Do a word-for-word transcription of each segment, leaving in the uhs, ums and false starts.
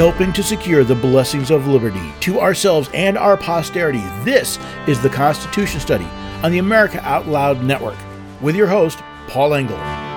helping to secure the blessings of liberty to ourselves and our posterity. This is the Constitution Study on the America Out Loud Network with your host, Paul Engel.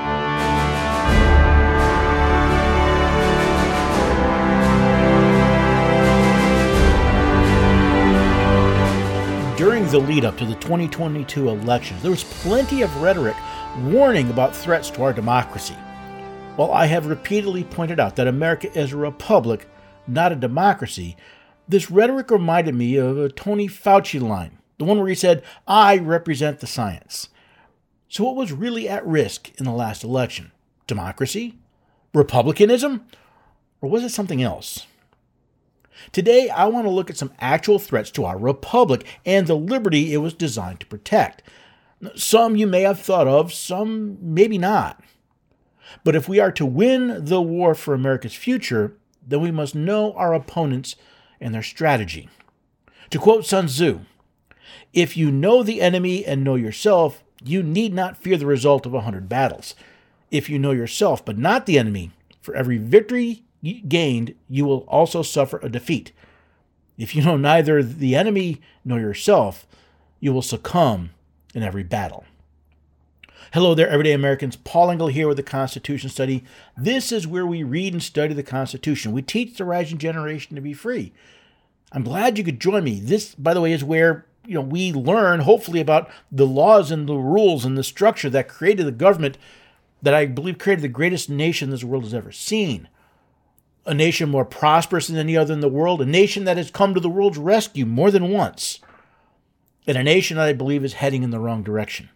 During the lead-up to the twenty twenty-two elections, there was plenty of rhetoric warning about threats to our democracy. While I have repeatedly pointed out that America is a republic, not a democracy, this rhetoric reminded me of a Tony Fauci line, the one where he said, "I represent the science." So what was really at risk in the last election? Democracy? Republicanism? Or was it something else? Today, I want to look at some actual threats to our republic and the liberty it was designed to protect. Some you may have thought of, some maybe not. But if we are to win the war for America's future, then we must know our opponents and their strategy. To quote Sun Tzu, "If you know the enemy and know yourself, you need not fear the result of a hundred battles. If you know yourself but not the enemy, for every victory gained, you will also suffer a defeat. If you know neither the enemy nor yourself, you will succumb in every battle." Hello there, everyday Americans. Paul Engel here with the Constitution Study. This is where we read and study the Constitution. We teach the rising generation to be free. I'm glad you could join me. This, by the way, is where you know we learn, hopefully, about the laws and the rules and the structure that created the government that I believe created the greatest nation this world has ever seen. A nation more prosperous than any other in the world, a nation that has come to the world's rescue more than once, and a nation that I believe is heading in the wrong direction.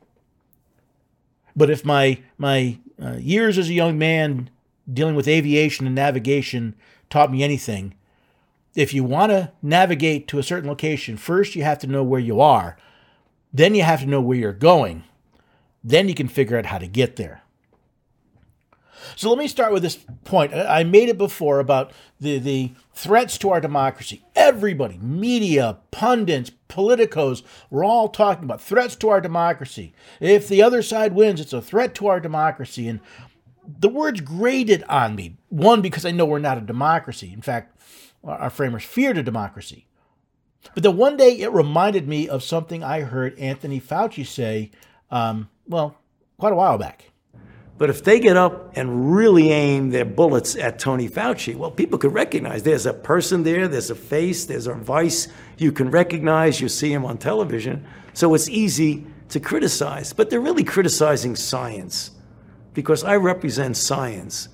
But if my my uh, years as a young man dealing with aviation and navigation taught me anything, if you want to navigate to a certain location, first you have to know where you are, then you have to know where you're going, then you can figure out how to get there. So let me start with this point. I made it before about the, the threats to our democracy. Everybody, media, pundits, politicos, we're all talking about threats to our democracy. If the other side wins, it's a threat to our democracy. And the words grated on me. One, because I know we're not a democracy. In fact, our framers feared a democracy. But then one day it reminded me of something I heard Anthony Fauci say, um, well, quite a while back. But if they get up and really aim their bullets at Tony Fauci, well, people could recognize there's a person there, there's a face, there's a voice you can recognize, you see him on television. So it's easy to criticize. But they're really criticizing science because I represent science.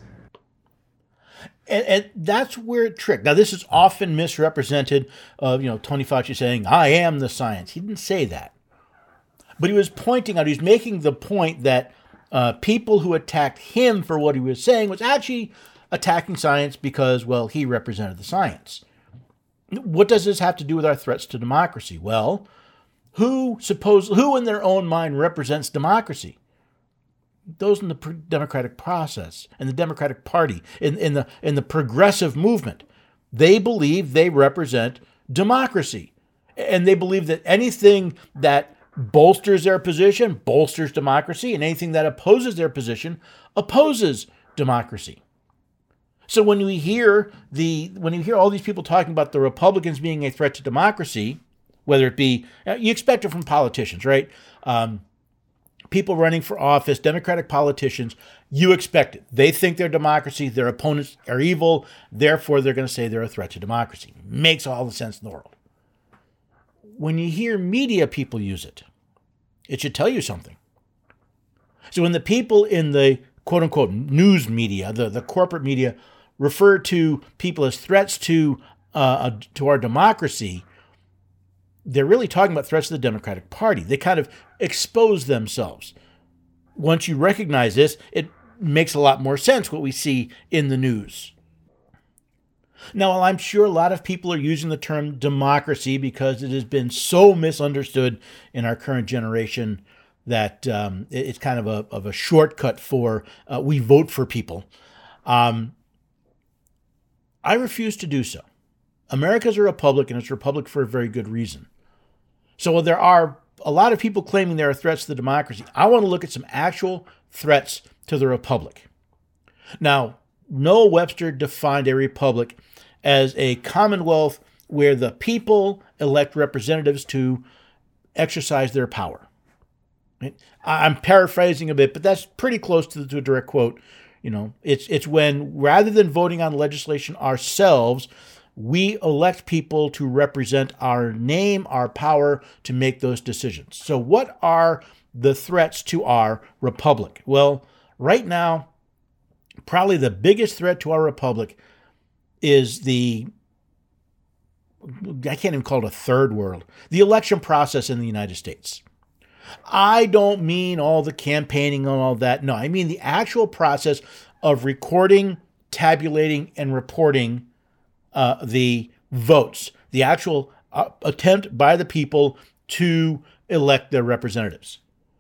And, and that's where it tricked. Now, this is often misrepresented of, you know, Tony Fauci saying, "I am the science." He didn't say that. But he was pointing out, he was making the point that Uh, people who attacked him for what he was saying was actually attacking science because, well, he represented the science. What does this have to do with our threats to democracy? Well, who suppose who in their own mind represents democracy? Those in the pro- democratic process and the Democratic Party, in, in the in the progressive movement. They believe they represent democracy. And they believe that anything that bolsters their position, bolsters democracy, and anything that opposes their position opposes democracy. So when we hear the when you hear all these people talking about the Republicans being a threat to democracy, whether it be, you expect it from politicians, right? Um, people running for office, Democratic politicians, you expect it. They think they're democracy, their opponents are evil, therefore they're going to say they're a threat to democracy. Makes all the sense in the world. When you hear media people use it, it should tell you something. So when the people in the quote-unquote news media, the, the corporate media, refer to people as threats to uh, to our democracy, they're really talking about threats to the Democratic Party. They kind of expose themselves. Once you recognize this, it makes a lot more sense what we see in the news. Now, while I'm sure a lot of people are using the term democracy because it has been so misunderstood in our current generation that um, it's kind of a, of a shortcut for uh, we vote for people, um, I refuse to do so. America is a republic, and it's a republic for a very good reason. So while there are a lot of people claiming there are threats to the democracy, I want to look at some actual threats to the republic. Now, Noah Webster defined a republic as a commonwealth where the people elect representatives to exercise their power. Right? I'm paraphrasing a bit, but that's pretty close to, to a direct quote. You know, it's it's when rather than voting on legislation ourselves, we elect people to represent our name, our power to make those decisions. So what are the threats to our republic? Well, right now, probably the biggest threat to our republic is the, I can't even call it a third world, the election process in the United States. I don't mean all the campaigning and all that. No, I mean the actual process of recording, tabulating, and reporting uh, the votes, the actual uh, attempt by the people to elect their representatives.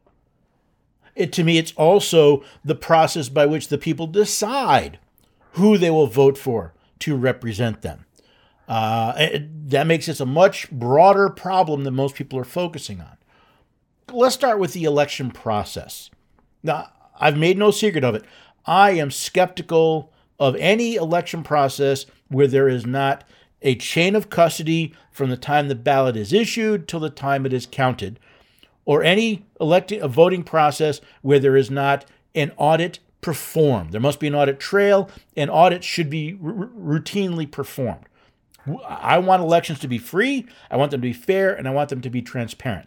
It, to me, it's also the process by which the people decide who they will vote for to represent them. Uh, it, that makes this a much broader problem than most people are focusing on. Let's start with the election process. Now, I've made no secret of it. I am skeptical of any election process where there is not a chain of custody from the time the ballot is issued till the time it is counted, or any electing a voting process where there is not an audit performed. There must be an audit trail, and audits should be r- routinely performed. I want elections to be free, I want them to be fair, and I want them to be transparent.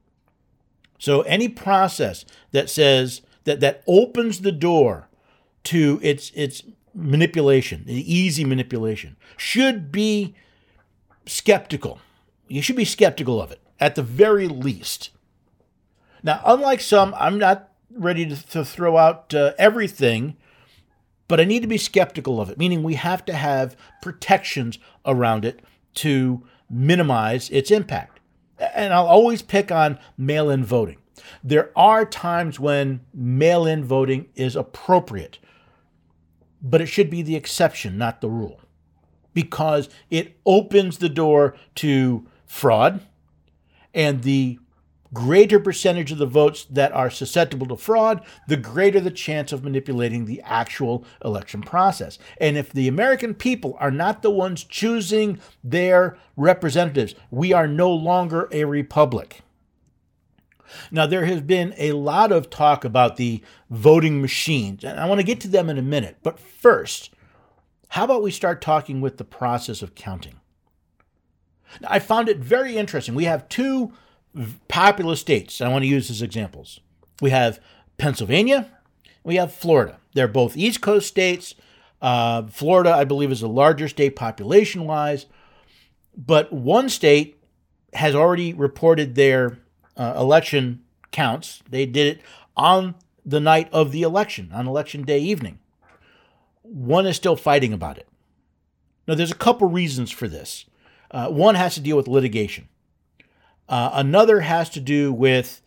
So any process that says that that opens the door to its its manipulation, the easy manipulation, should be skeptical. You should be skeptical of it, at the very least. Now, unlike some, I'm not ready to, to throw out uh, everything, but I need to be skeptical of it, meaning we have to have protections around it to minimize its impact. And I'll always pick on mail-in voting. There are times when mail-in voting is appropriate, but it should be the exception, not the rule, because it opens the door to fraud, and the greater percentage of the votes that are susceptible to fraud, the greater the chance of manipulating the actual election process. And if the American people are not the ones choosing their representatives, we are no longer a republic. Now, there has been a lot of talk about the voting machines, and I want to get to them in a minute. But first, how about we start talking with the process of counting? Now, I found it very interesting. We have two populous states I want to use as examples. We have Pennsylvania, we have Florida. They're both East Coast states. Uh, Florida, I believe, is a larger state population-wise, but one state has already reported their uh, election counts. They did it on the night of the election, on election day evening. One is still fighting about it. Now, there's a couple reasons for this. Uh, one has to deal with litigation. Uh, another has to do with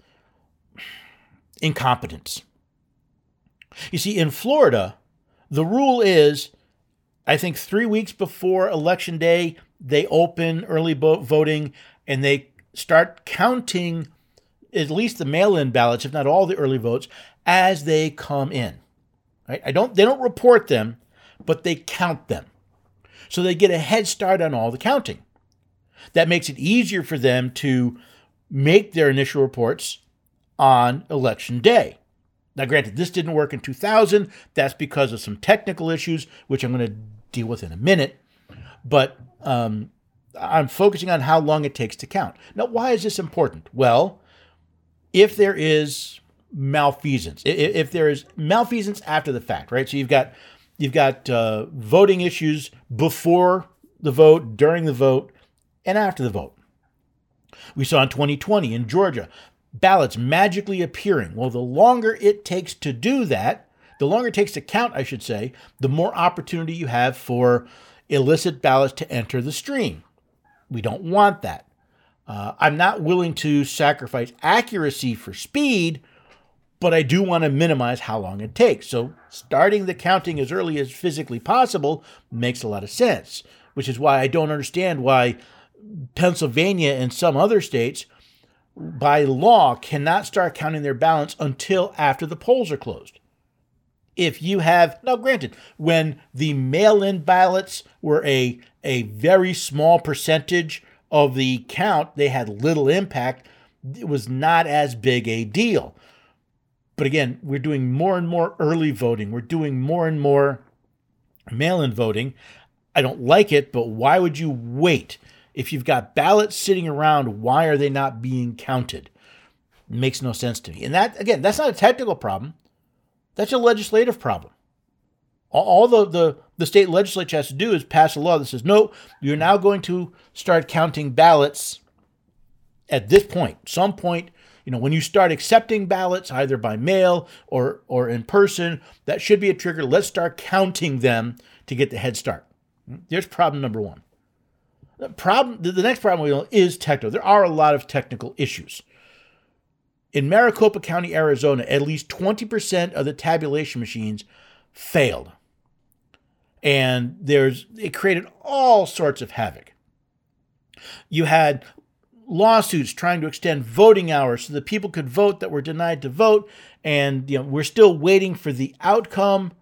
incompetence. You see, in Florida, the rule is, I think three weeks before Election Day, they open early voting and they start counting at least the mail-in ballots, if not all the early votes, as they come in. Right? I don't. They don't report them, but they count them. So they get a head start on all the counting. That makes it easier for them to make their initial reports on Election Day. Now, granted, this didn't work in two thousand. That's because of some technical issues, which I'm going to deal with in a minute. But um, I'm focusing on how long it takes to count. Now, why is this important? Well, if there is malfeasance, if there is malfeasance after the fact, right? So you've got you've got uh, voting issues before the vote, during the vote, and after the vote. We saw in twenty twenty in Georgia, ballots magically appearing. Well, the longer it takes to do that, the longer it takes to count, I should say, the more opportunity you have for illicit ballots to enter the stream. We don't want that. Uh, I'm not willing to sacrifice accuracy for speed, but I do want to minimize how long it takes. So starting the counting as early as physically possible makes a lot of sense, which is why I don't understand why Pennsylvania and some other states, by law, cannot start counting their ballots until after the polls are closed. If you have, now granted, when the mail-in ballots were a, a very small percentage of the count, they had little impact. It was not as big a deal. But again, we're doing more and more early voting. We're doing more and more mail-in voting. I don't like it, but why would you wait? If you've got ballots sitting around, why are they not being counted? It makes no sense to me. And that, again, that's not a technical problem. That's a legislative problem. All the, the, the state legislature has to do is pass a law that says, no, you're now going to start counting ballots at this point, some point. You know, when you start accepting ballots, either by mail or, or in person, that should be a trigger. Let's start counting them to get the head start. There's problem number one. The problem, the next problem is technical. There are a lot of technical issues. In Maricopa County, Arizona, at least twenty percent of the tabulation machines failed. And there's it created all sorts of havoc. You had lawsuits trying to extend voting hours so that people could vote that were denied to vote, and you know we're still waiting for the outcome.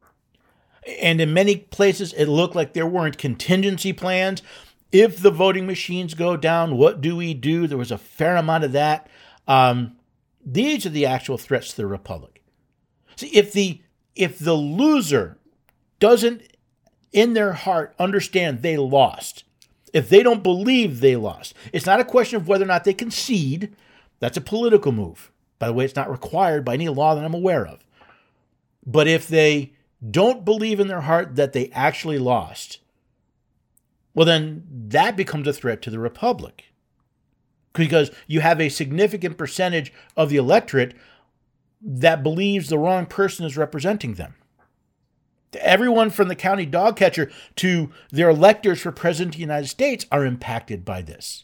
And in many places, it looked like there weren't contingency plans. If the voting machines go down, what do we do? There was a fair amount of that. Um, these are the actual threats to the republic. See, if the if the loser doesn't, in their heart, understand they lost, if they don't believe they lost, it's not a question of whether or not they concede. That's a political move. By the way, it's not required by any law that I'm aware of. But if they don't believe in their heart that they actually lost, well, then that becomes a threat to the republic. Because you have a significant percentage of the electorate that believes the wrong person is representing them. Everyone from the county dog catcher to their electors for president of the United States are impacted by this.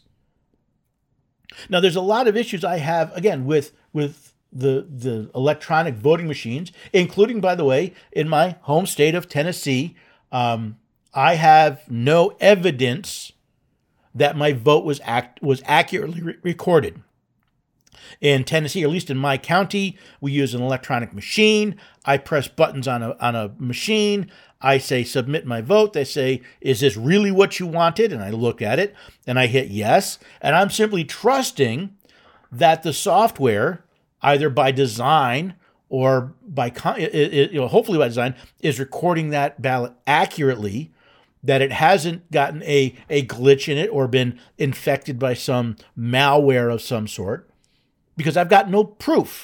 Now, there's a lot of issues I have, again, with, with the, the electronic voting machines, including, by the way, in my home state of Tennessee. Um, I have no evidence that my vote was act was accurately re- recorded. In Tennessee, or at least in my county, we use an electronic machine. I press buttons on a on a machine. I say, submit my vote. They say, is this really what you wanted? And I look at it, and I hit yes. And I'm simply trusting that the software, either by design or by, it, it, you know, hopefully by design, is recording that ballot accurately, that it hasn't gotten a, a glitch in it or been infected by some malware of some sort, because I've got no proof.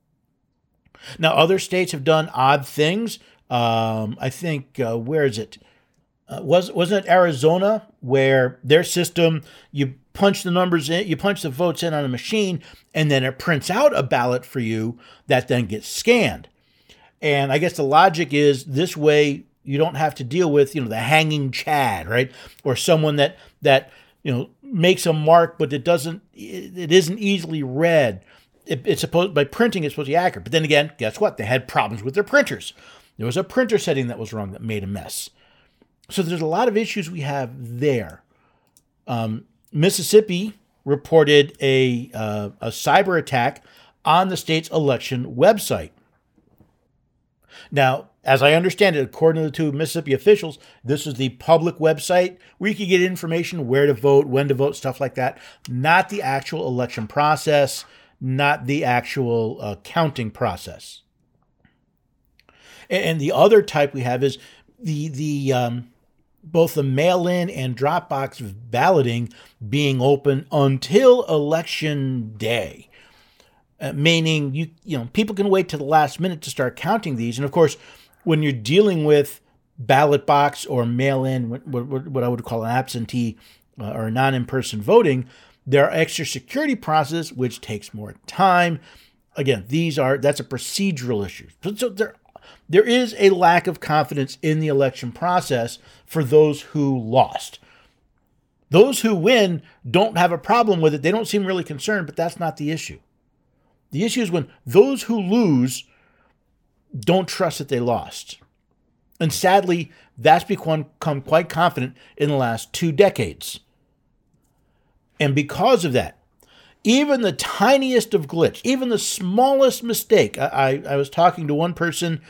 Now, other states have done odd things. Um, I think, uh, where is it? Uh, was, wasn't it Arizona, where their system, you punch the numbers in, you punch the votes in on a machine, and then it prints out a ballot for you that then gets scanned. And I guess the logic is this way you don't have to deal with, you know, the hanging Chad, right? Or someone that, that, you know, makes a mark, but it doesn't, it, it isn't easily read. It, it's supposed, by printing, it's supposed to be accurate. But then again, guess what? They had problems with their printers. There was a printer setting that was wrong that made a mess. So there's a lot of issues we have there. Um, Mississippi reported a, uh, a cyber attack on the state's election website. Now, as I understand it, according to the two Mississippi officials, this is the public website where you can get information, where to vote, when to vote, stuff like that. Not the actual election process, not the actual uh, counting process. And, and the other type we have is the the um, both the mail-in and Dropbox balloting being open until election day. Uh, meaning, you you know, people can wait to the last minute to start counting these. And of course, when you're dealing with ballot box or mail-in, what, what, what I would call an absentee uh, or non-in-person voting, there are extra security processes which takes more time. Again, these are that's a procedural issue. So, so there, there is a lack of confidence in the election process for those who lost. Those who win don't have a problem with it. They don't seem really concerned, but that's not the issue. The issue is when those who lose don't trust that they lost. And sadly, that's become quite confident in the last two decades. And because of that, even the tiniest of glitch, even the smallest mistake, I, I, I was talking to one person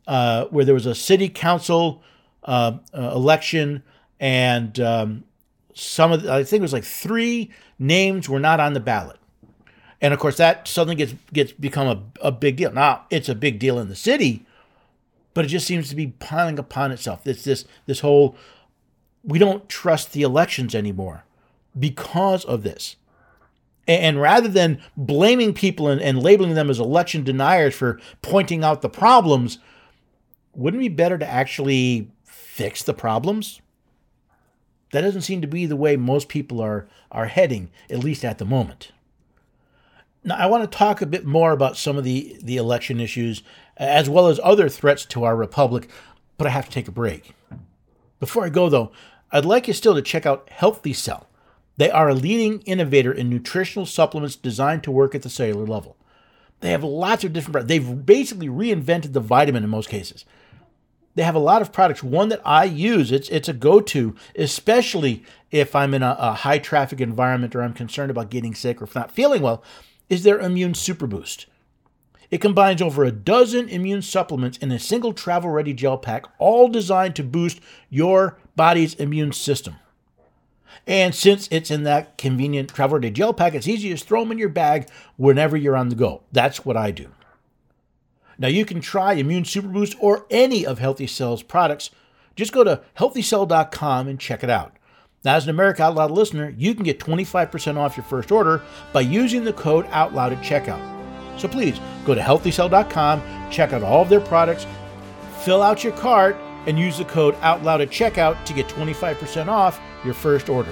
uh, where there was a city council uh, uh, election, and um, some of the, I think it was like three names were not on the ballot. And of course, that suddenly gets gets become a, a big deal. Now, it's a big deal in the city, but it just seems to be piling upon itself. It's this this whole, we don't trust the elections anymore because of this. And, and rather than blaming people and, and labeling them as election deniers for pointing out the problems, wouldn't it be better to actually fix the problems? That doesn't seem to be the way most people are are heading, at least at the moment. Now, I want to talk a bit more about some of the, the election issues, as well as other threats to our republic, but I have to take a break. Before I go, though, I'd like you still to check out Healthy Cell. They are a leading innovator in nutritional supplements designed to work at the cellular level. They have lots of different products. They've basically reinvented the vitamin in most cases. They have a lot of products. One that I use, it's it's a go-to, especially if I'm in a, a high-traffic environment or I'm concerned about getting sick or if not feeling well, is their Immune Super Boost. It combines over a dozen immune supplements in a single travel-ready gel pack, all designed to boost your body's immune system. And since it's in that convenient travel-ready gel pack, it's easy to just throw them in your bag whenever you're on the go. That's what I do. Now, you can try Immune Super Boost or any of Healthy Cell's products. Just go to healthy cell dot com and check it out. Now, as an America Out Loud listener, you can get twenty-five percent off your first order by using the code OUTLOUD at checkout. So please, go to healthy cell dot com, check out all of their products, fill out your cart, and use the code OUTLOUD at checkout to get twenty-five percent off your first order.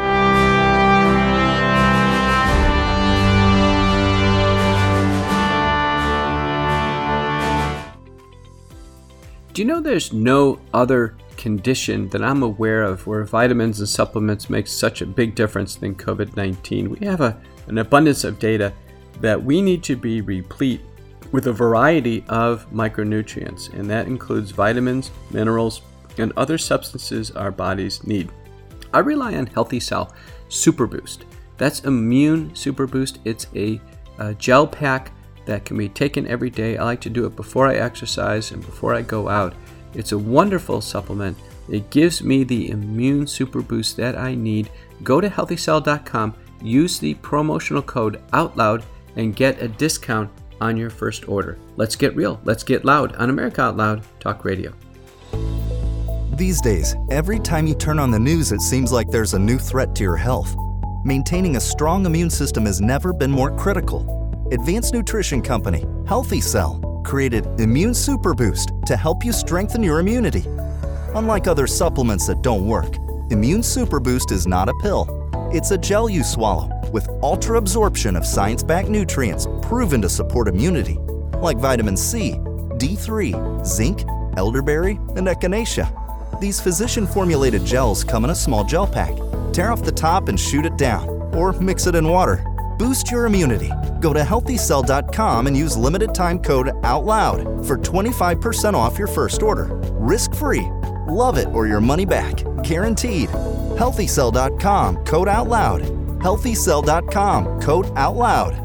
Do you know there's no other condition that I'm aware of where vitamins and supplements make such a big difference than COVID nineteen? We have a, an abundance of data that we need to be replete with a variety of micronutrients, and that includes vitamins, minerals, and other substances our bodies need. I rely on Healthy Cell Super Boost. That's Immune Super Boost. It's a, a gel pack that can be taken every day. I like to do it before I exercise and before I go out. It's a wonderful supplement. It gives me the immune super boost that I need. Go to healthy cell dot com, use the promotional code OUTLOUD, and get a discount on your first order. Let's get real. Let's get loud on America Out Loud Talk Radio. These days, every time you turn on the news, it seems like there's a new threat to your health. Maintaining a strong immune system has never been more critical. Advanced nutrition company Healthy Cell created Immune Super Boost to help you strengthen your immunity. Unlike other supplements that don't work, Immune Super Boost is not a pill. It's a gel you swallow with ultra absorption of science-backed nutrients proven to support immunity, like vitamin C, D three, zinc, elderberry, and echinacea. These physician-formulated gels come in a small gel pack. Tear off the top and shoot it down, or mix it in water. Boost your immunity. Go to healthy cell dot com and use limited time code OUTLOUD for twenty-five percent off your first order. Risk-free. Love it or your money back. Guaranteed. healthy cell dot com, code OUTLOUD. healthy cell dot com, code OUTLOUD.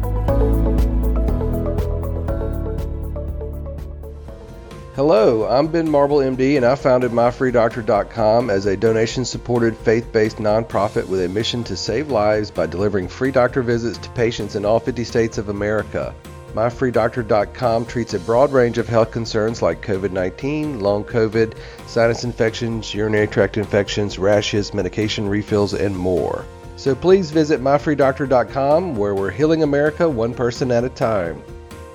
Hello, I'm Ben Marble, M D, and I founded my free doctor dot com as a donation-supported, faith-based nonprofit with a mission to save lives by delivering free doctor visits to patients in all fifty states of America. my free doctor dot com treats a broad range of health concerns like COVID nineteen, long COVID, sinus infections, urinary tract infections, rashes, medication refills, and more. So please visit my free doctor dot com, where we're healing America one person at a time.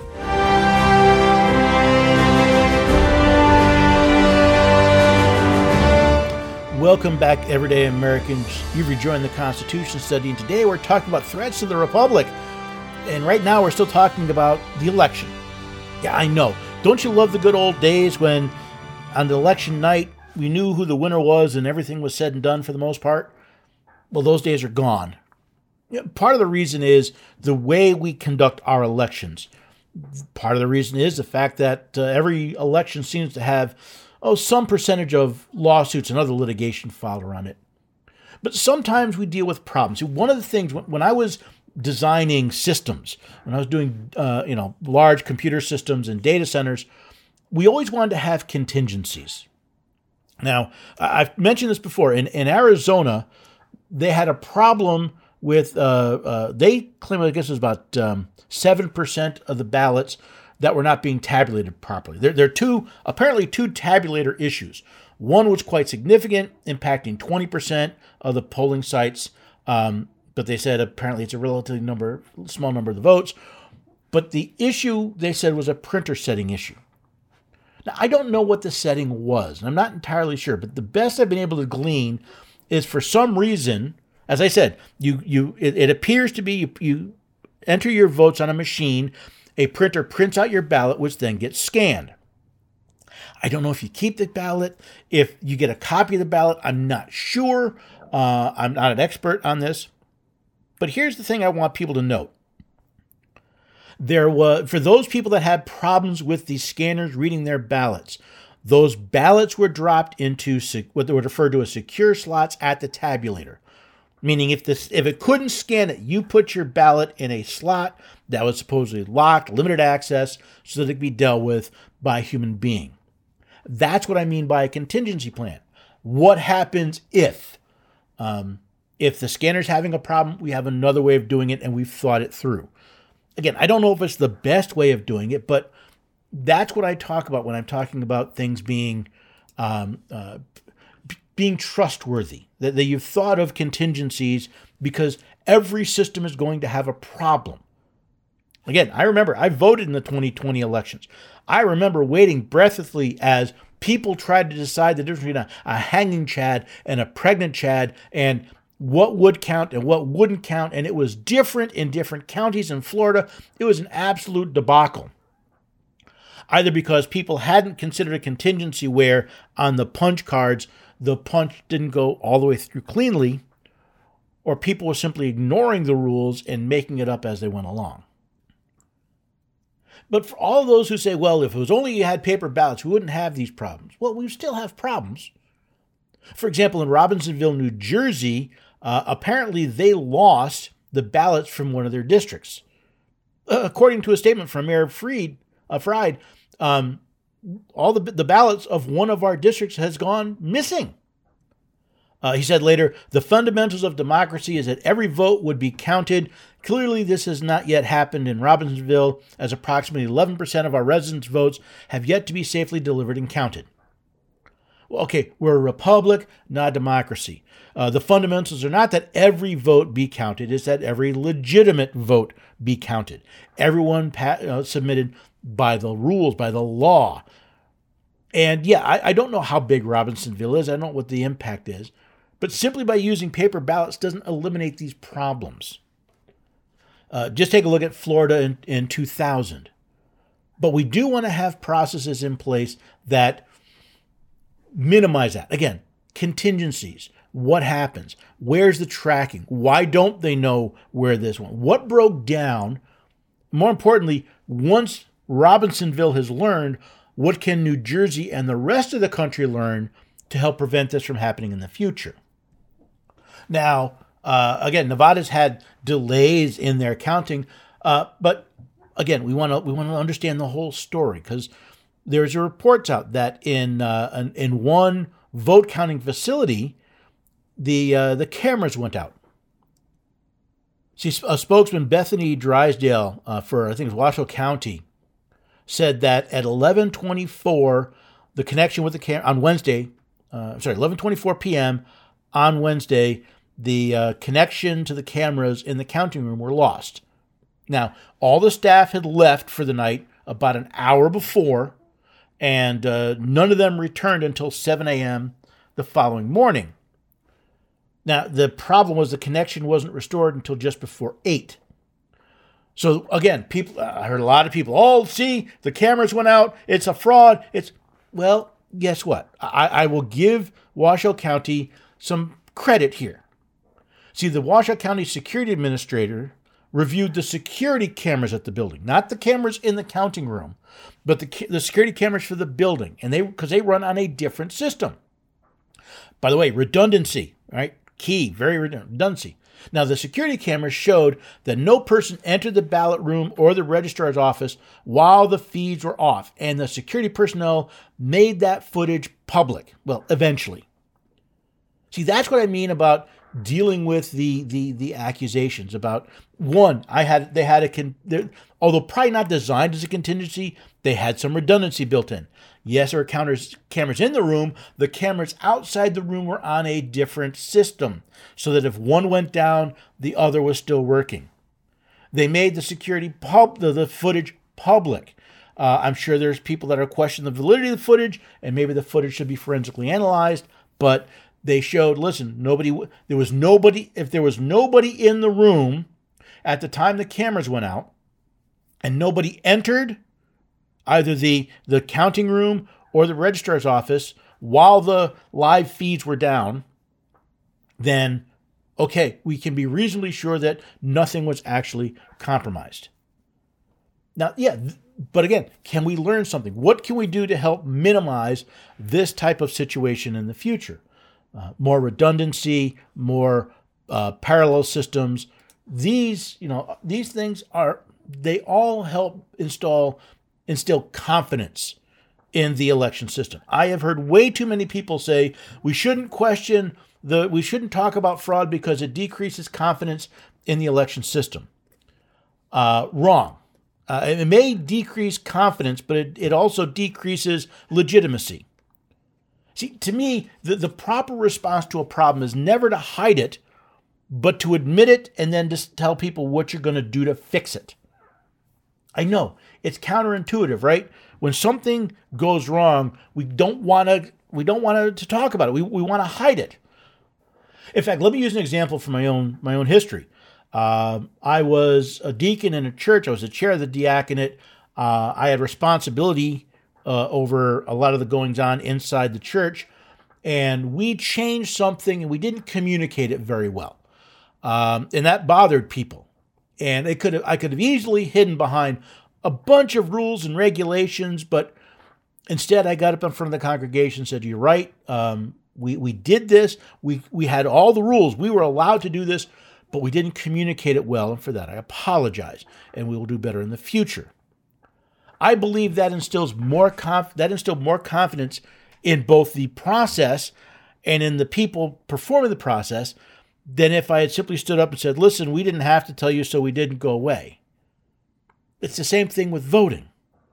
Welcome back, everyday Americans. You've rejoined the Constitution Study, and today we're talking about threats to the Republic. And right now we're still talking about the election. Yeah, I know. Don't you love the good old days when on the election night we knew who the winner was and everything was said and done for the most part? Well, those days are gone. You know, part of the reason is the way we conduct our elections. Part of the reason is the fact that uh, every election seems to have oh, some percentage of lawsuits and other litigation filed around it. But sometimes we deal with problems. One of the things, when I was designing systems, when I was doing, uh, you know, large computer systems and data centers, we always wanted to have contingencies. Now, I've mentioned this before. In, in Arizona, they had a problem with, uh, uh, they claim, I guess it was about um, seven percent of the ballots that were not being tabulated properly. There, there are two, apparently two tabulator issues. One was quite significant, impacting twenty percent of the polling sites, um, but they said apparently it's a relatively number, small number of the votes. But the issue, they said, was a printer setting issue. Now, I don't know what the setting was, and I'm not entirely sure, but the best I've been able to glean is for some reason, as I said, you you it, it appears to be you, you enter your votes on a machine, a printer prints out your ballot, which then gets scanned. I don't know if you keep the ballot, if you get a copy of the ballot. I'm not sure. Uh, I'm not an expert on this. But here's the thing I want people to note. There was, for those people that had problems with the scanners reading their ballots, those ballots were dropped into what they were referred to as secure slots at the tabulator. Meaning if this, if it couldn't scan it, you put your ballot in a slot that was supposedly locked, limited access, so that it could be dealt with by a human being. That's what I mean by a contingency plan. What happens if? Um, if the scanner's having a problem, we have another way of doing it, and we've thought it through. Again, I don't know if it's the best way of doing it, but that's what I talk about when I'm talking about things being um, uh, being trustworthy, that, that you've thought of contingencies, because every system is going to have a problem. Again, I remember I voted in the twenty twenty elections. I remember waiting breathlessly as people tried to decide the difference between a, a hanging Chad and a pregnant Chad, and what would count and what wouldn't count, and it was different in different counties in Florida. It was an absolute debacle. Either because people hadn't considered a contingency where on the punch cards, the punch didn't go all the way through cleanly, or people were simply ignoring the rules and making it up as they went along. But for all those who say, well, if it was only you had paper ballots, we wouldn't have these problems. Well, we still have problems. For example, in Robinsonville, New Jersey, uh, apparently they lost the ballots from one of their districts. Uh, according to a statement from Mayor Fried, uh, Fried um, all the, the ballots of one of our districts has gone missing. Uh, he said later, the fundamentals of democracy is that every vote would be counted. Clearly, this has not yet happened in Robinsonville, as approximately eleven percent of our residents' votes have yet to be safely delivered and counted. Well, okay, we're a republic, not a democracy. Uh, the fundamentals are not that every vote be counted, it's that every legitimate vote be counted. Everyone pa- uh, submitted by the rules, by the law. And yeah, I, I don't know how big Robinsonville is. I don't know what the impact is. But simply by using paper ballots doesn't eliminate these problems. Uh, just take a look at Florida in, in two thousand. But we do want to have processes in place that minimize that. Again, contingencies. What happens? Where's the tracking? Why don't they know where this went? What broke down? More importantly, once Robinsonville has learned, what can New Jersey and the rest of the country learn to help prevent this from happening in the future? Now, uh, again, Nevada's had delays in their counting, uh, but again, we want to we want to understand the whole story, because there's reports out that in uh, in one vote counting facility, the uh, the cameras went out. See, a spokesman, Bethany Drysdale, uh, for I think it was Washoe County, said that at eleven twenty-four, the connection with the cam on Wednesday, uh, sorry, eleven twenty-four p.m. on Wednesday, the uh, connection to the cameras in the counting room were lost. Now, all the staff had left for the night about an hour before, and uh, none of them returned until seven a.m. the following morning. Now, the problem was the connection wasn't restored until just before eight. So again, people, I heard a lot of people, oh, see, the cameras went out, it's a fraud. It's, well, guess what? I, I will give Washoe County some credit here. See, the Washoe County Security Administrator reviewed the security cameras at the building, not the cameras in the counting room, but the, the security cameras for the building, and they because they run on a different system. By the way, redundancy, right? Key, very redundancy. Now, the security cameras showed that no person entered the ballot room or the registrar's office while the feeds were off, and the security personnel made that footage public. Well, eventually. See, that's what I mean about dealing with the the the accusations about, one, I had they had a con, although probably not designed as a contingency, they had some redundancy built in. Yes, there were counters, cameras in the room. The cameras outside the room were on a different system, so that if one went down, the other was still working. They made the security pub the, the footage public. Uh, I'm sure there's people that are questioning the validity of the footage, and maybe the footage should be forensically analyzed, but they showed, listen, nobody, there was nobody, if there was nobody in the room at the time the cameras went out, and nobody entered either the, the counting room or the registrar's office while the live feeds were down, then, okay, we can be reasonably sure that nothing was actually compromised. Now, yeah, but again, can we learn something? What can we do to help minimize this type of situation in the future? Uh, more redundancy, more uh, parallel systems. These, you know, these things are, they all help install, instill confidence in the election system. I have heard way too many people say we shouldn't question the, we shouldn't talk about fraud because it decreases confidence in the election system. Uh, wrong. Uh, it may decrease confidence, but it, it also decreases legitimacy. See, to me, the, the proper response to a problem is never to hide it, but to admit it and then just tell people what you're going to do to fix it. I know, it's counterintuitive, right? When something goes wrong, we don't want to we don't want to talk about it. We we want to hide it. In fact, let me use an example from my own my own history. Uh, I was a deacon in a church. I was the chair of the diaconate. Uh, I had responsibility Uh, over a lot of the goings-on inside the church, and we changed something and we didn't communicate it very well, um, and that bothered people. And it could have, I could have easily hidden behind a bunch of rules and regulations, but instead I got up in front of the congregation and said, "You're right. Um, we we did this. We we had all the rules. We were allowed to do this, but we didn't communicate it well, and for that I apologize, and we will do better in the future." I believe that instills more conf- that instilled more confidence in both the process and in the people performing the process than if I had simply stood up and said, "Listen, we didn't have to tell you, so we didn't go away." It's the same thing with voting.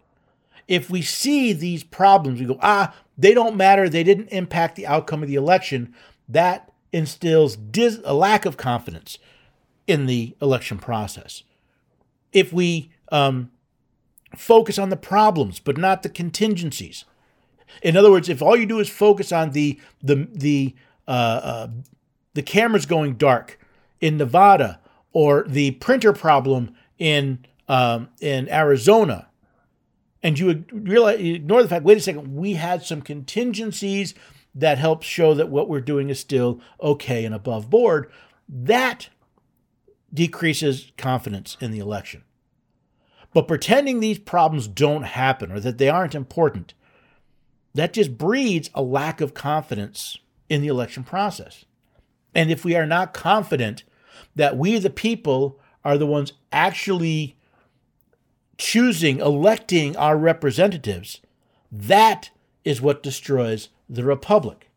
If we see these problems, we go, ah, they don't matter, they didn't impact the outcome of the election, that instills dis- a lack of confidence in the election process. If we um, focus on the problems, but not the contingencies. In other words, if all you do is focus on the the the uh, uh, the cameras going dark in Nevada or the printer problem in um, in Arizona, and you would realize, you ignore the fact, wait a second, we had some contingencies that help show that what we're doing is still okay and above board, that decreases confidence in the election. But pretending these problems don't happen or that they aren't important, that just breeds a lack of confidence in the election process. And if we are not confident that we, the people, are the ones actually choosing, electing our representatives, that is what destroys the republic.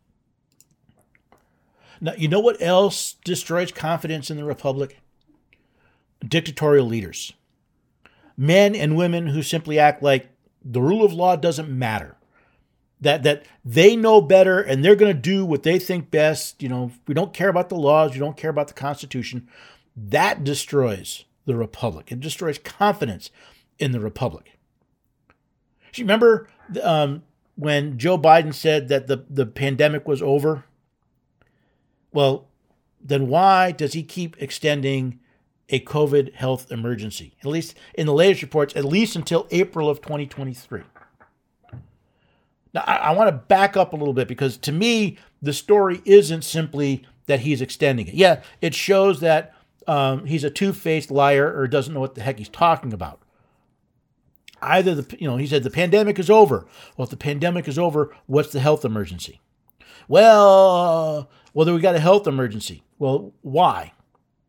Now, you know what else destroys confidence in the republic? Dictatorial leaders. Men and women who simply act like the rule of law doesn't matter. That that they know better and they're going to do what they think best. You know, we don't care about the laws. We don't care about the Constitution. That destroys the republic. It destroys confidence in the republic. Do you remember um, when Joe Biden said that the, the pandemic was over? Well, then why does he keep extending a COVID health emergency? At least in the latest reports, at least until April of twenty twenty-three. Now, I, I want to back up a little bit because to me, the story isn't simply that he's extending it. Yeah, it shows that um, he's a two-faced liar or doesn't know what the heck he's talking about. Either, the you know, he said the pandemic is over. Well, if the pandemic is over, what's the health emergency? Well, uh, whether we got a health emergency. Well, why?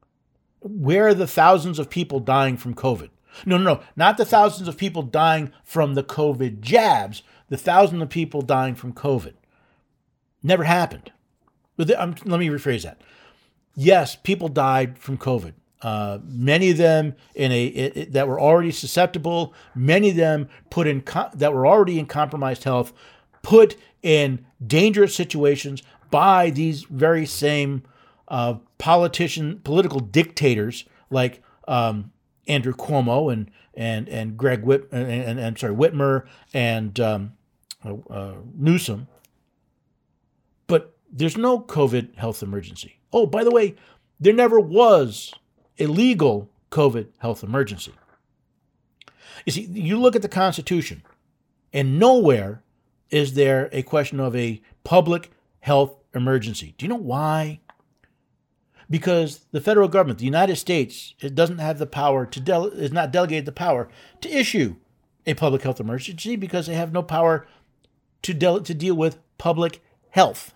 Where are the thousands of people dying from COVID? No, no, no, not the thousands of people dying from the COVID jabs, the thousands of people dying from COVID. Never happened. Let me rephrase that. Yes, people died from COVID. Uh, many of them in a it, it, that were already susceptible. Many of them put in co- that were already in compromised health, put in dangerous situations by these very same uh, politician, political dictators like um, Andrew Cuomo and and and Greg Whit and, and, and sorry Whitmer and um, uh, Newsom. But there's no COVID health emergency. Oh, by the way, there never was a legal COVID health emergency. You see, you look at the Constitution, and nowhere is there a question of a public health emergency. Do you know why? Because the federal government, the United States, it doesn't have the power to dele- is not delegated the power to issue a public health emergency because they have no power to de- to deal with public health.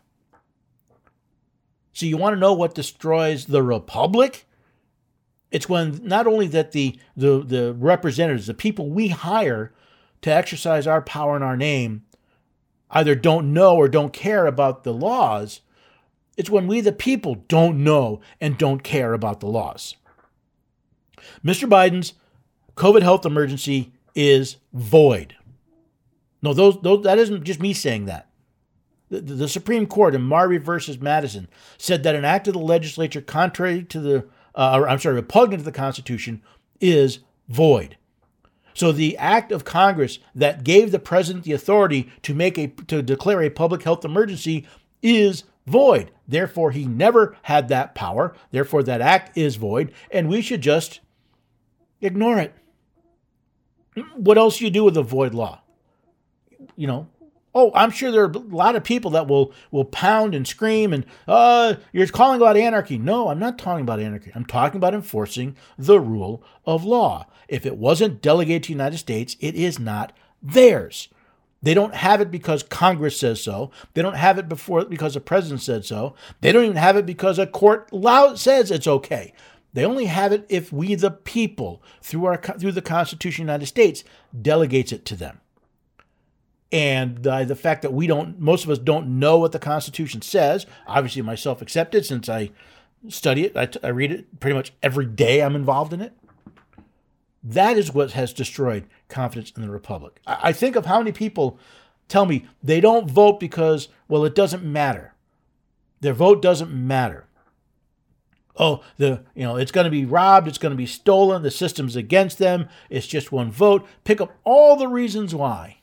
So you want to know what destroys the republic? It's when not only that the, the, the representatives, the people we hire to exercise our power in our name, either don't know or don't care about the laws, it's when we, the people, don't know and don't care about the laws. Mister Biden's COVID health emergency is void. No, those, those that isn't just me saying that. The, the Supreme Court in Marbury versus Madison said that an act of the legislature contrary to the, uh, or I'm sorry, repugnant to the Constitution is void. So the act of Congress that gave the president the authority to make a to declare a public health emergency is void. Therefore, he never had that power. Therefore, that act is void, and we should just ignore it. What else do you do with a void law? You know, oh, I'm sure there are a lot of people that will, will pound and scream and, uh, you're calling about anarchy. No, I'm not talking about anarchy. I'm talking about enforcing the rule of law. If it wasn't delegated to the United States, it is not theirs. They don't have it because Congress says so. They don't have it before because the president said so. They don't even have it because a court loud says it's okay. They only have it if we, the people, through our through the Constitution of the United States, delegates it to them. And uh, the fact that we don't, most of us don't know what the Constitution says, obviously myself accepted since I study it, I, t- I read it pretty much every day I'm involved in it. That is what has destroyed confidence in the Republic. I, I think of how many people tell me they don't vote because, well, it doesn't matter. Their vote doesn't matter. Oh, the you know, it's going to be robbed, it's going to be stolen, the system's against them, it's just one vote. Pick up all the reasons why.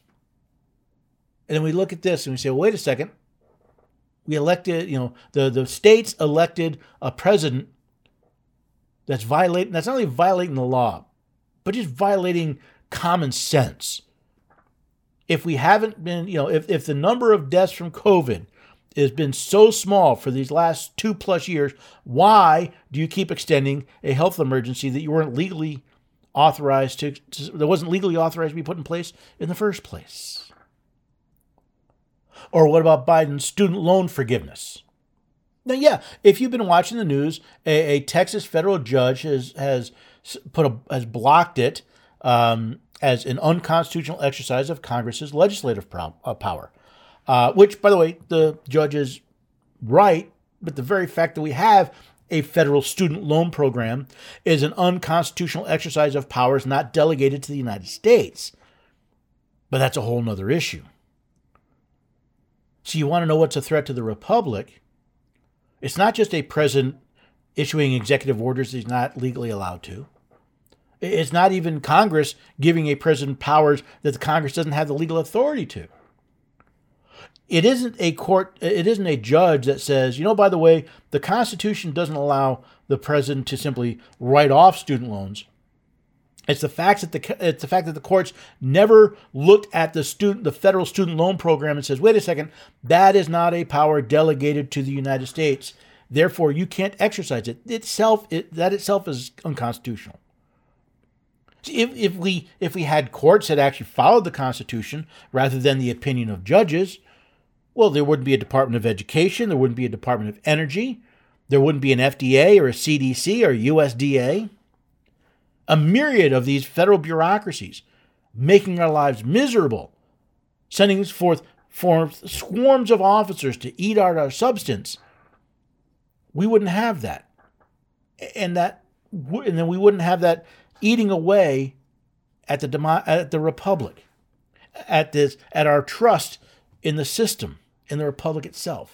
And then we look at this and we say, well, wait a second. We elected, you know, the, the states elected a president that's violating, that's not only violating the law, but just violating common sense. If we haven't been, you know, if, if the number of deaths from COVID has been so small for these last two plus years, why do you keep extending a health emergency that you weren't legally authorized to, to that wasn't legally authorized to be put in place in the first place? Or what about Biden's student loan forgiveness? Now, yeah, if you've been watching the news, a, a Texas federal judge has has put a, has blocked it um, as an unconstitutional exercise of Congress's legislative pro- uh, power. Uh, which, by the way, the judge is right, but the very fact that we have a federal student loan program is an unconstitutional exercise of powers not delegated to the United States. But that's a whole nother issue. So you want to know what's a threat to the Republic? It's not just a president issuing executive orders that he's not legally allowed to. It's not even Congress giving a president powers that the Congress doesn't have the legal authority to. It isn't a court, it isn't a judge that says, you know, by the way, the Constitution doesn't allow the president to simply write off student loans. It's the fact that the it's the fact that the courts never looked at the student the federal student loan program and says, wait a second, that is not a power delegated to the United States. Therefore, you can't exercise it. Itself, it, that itself is unconstitutional. If if we if we had courts that actually followed the Constitution rather than the opinion of judges, well, there wouldn't be a Department of Education, there wouldn't be a Department of Energy, There wouldn't be an F D A or a C D C or U S D A. A myriad of these federal bureaucracies making our lives miserable, sending forth, forth swarms of officers to eat out our substance. We wouldn't have that. And that, and then we wouldn't have that eating away at the demo, at the republic, at this, at our trust in the system, in the republic itself.